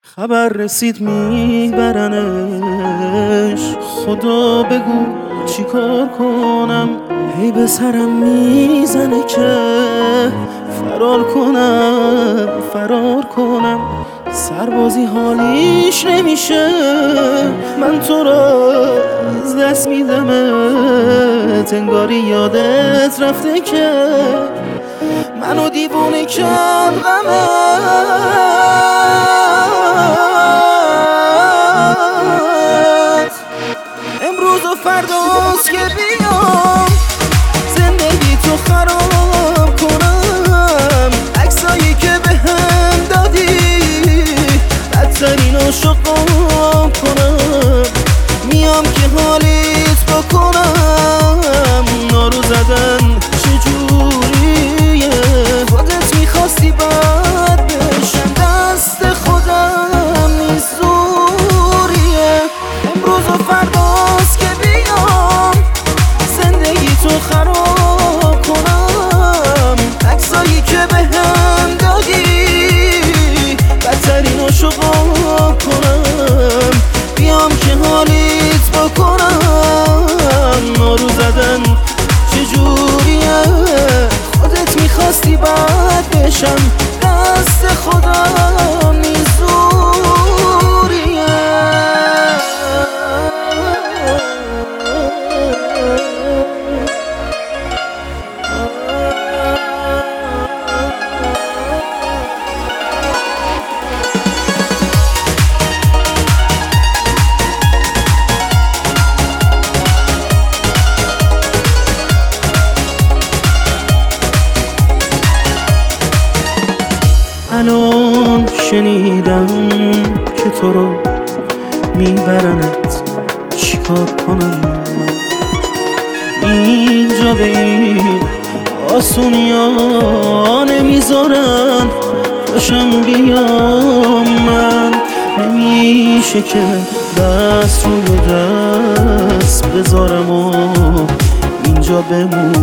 خبر رسید میبرنش، خدا بگو چی کار کنم. هی به سرم میزنه که فرار کنم. سربازی حالیش نمیشه، من تو را از دست میدمت. انگاری یادت رفته که منو دیوونه کرد غمت. امروز و فرداست که بیام زندگی تو خراب کنم. عکسایی که بهم دادی بدترین عاشقام کنم. میام که حالیت بکنم. نارو زدن چجوریه؟ خودت میخواستی بد بشم، دست خودم نیست زوریه. امروز و فرداست که بیام زندگی تو خراب کنم. عکسایی که بهم دادی بدترین عاشقام کنم. بیام که حالیت بکنم. نارو زدن چجوریه؟ خودت میخواستی بد بشم، دست خودم نیست زوریه. الان شنیدم که تو رو میبرنت، چیکار کنم؟ اینجا به این آسونیا نمیذارن باشم بیام من. نمیشه که دست روی دست بذارم و اینجا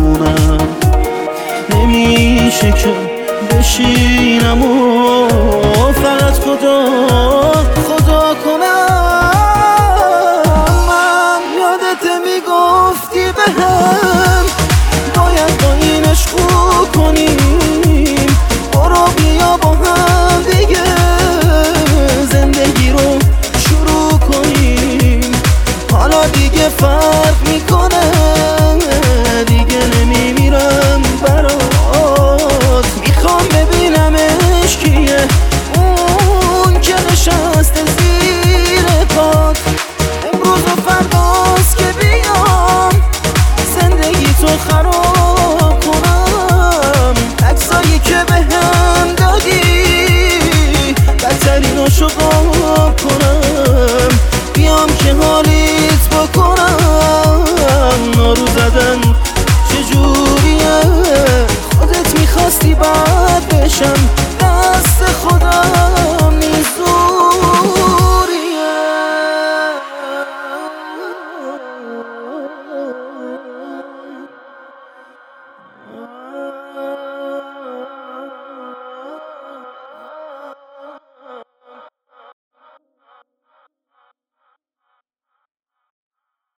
بمونم. نمیشه که بشینم و